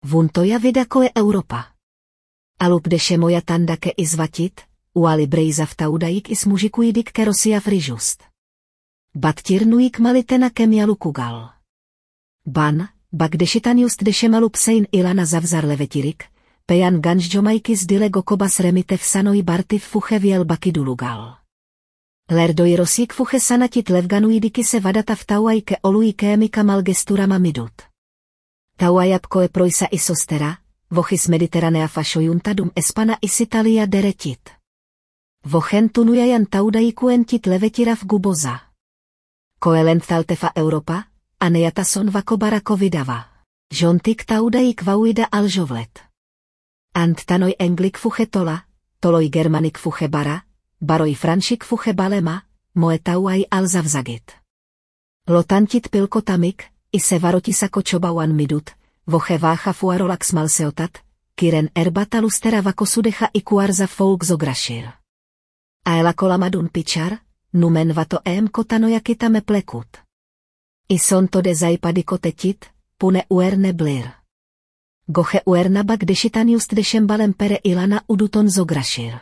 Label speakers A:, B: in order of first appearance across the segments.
A: Vuntoja vidako je Europa. Alup deše moja tandake izvatit, uali brejza v taudajik is mužikuidik kerosia frižust. Battirnuik malitena kemialu kugal. Ban, bak dešitan just deše malup sein ilana zavzar levetirik, pejan ganžďomajkis dilego kobas remitev sanoi bartiv fuche viel bakidulugal. Lerdoi rosik fuche sanatit levganuidiki se vadata v tauajke olui kémika malgesturama midut. Tauajapko e proisa isostera, vochis mediteranea fashojuntadum espana isitalia deretit. Vochen tunujajan taudajikuentit levetirav guboza. Koelent thaltefa Europa, anejatason vakobara vidava. Žontik taudajik vauida alžovlet. Ant tanoj englik fuche tola, toloj germanik fuche bara, baroj franšik fuche balema, moe tauaj alzavzagit. Lotantit pilko tamik, ise varotisa kočobauan midut, voche vácha fuarolax malseotat, kiren erbata lustera vakosudecha ikuarza folk zograšir. Aela kolamadun pičar, numen vato kotanojakitame plekut. Ison to de zajpadiko tetit, pune uerne blir. Goche uernabak dešitan just dešembalem pere ilana uduton zograšir.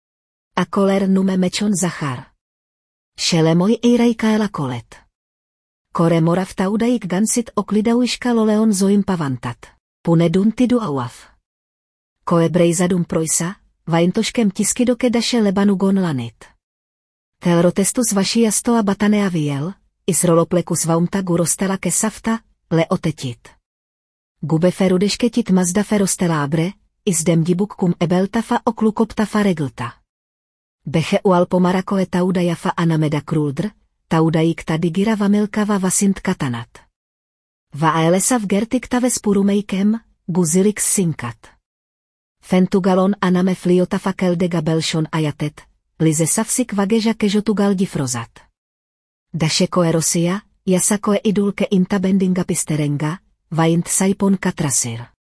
A: A koler nume mečon zachar. Šelemoj eirajkaela kolet. Kore morav taudajik gansit oklidauiška loleon zoim pavantat. Pune duntidu auaf. Koe brejzadum proisa, vaintoškem tiskidoke daše lebanu gon lanit. Tel rotestus vašiastoa batanea viel, is roloplekus vaumtagu rostela ke safta, le otetit. Gube ferudešketit mazda ferostelabre, is demdibuk ebeltafa oklukoptafa reglta. Beche ualpomarakoe taudajafa anameda kruldr, taudajik tadigira vamilkava vasint katanat. Vaelesa v gertiktave spurumejkem, guzilix sinkat. Fentugalon aname fliotafa keldega belšon ajatet, lize savsik vageža kežotugal difrozat. Dašekoe rosia, jasakoe idulke inta bendinga pisterenga, vaint saipon katrasir.